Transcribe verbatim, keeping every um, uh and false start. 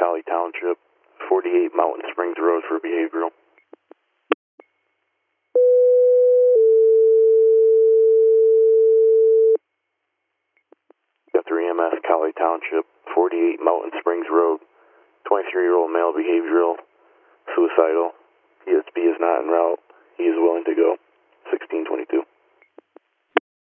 Collie Township, forty-eight Mountain Springs Road for behavioral. Got three M S Collie Township, forty-eight Mountain Springs Road, twenty-three-year-old male behavioral, suicidal. E S P is not en route. He is willing to go. sixteen twenty.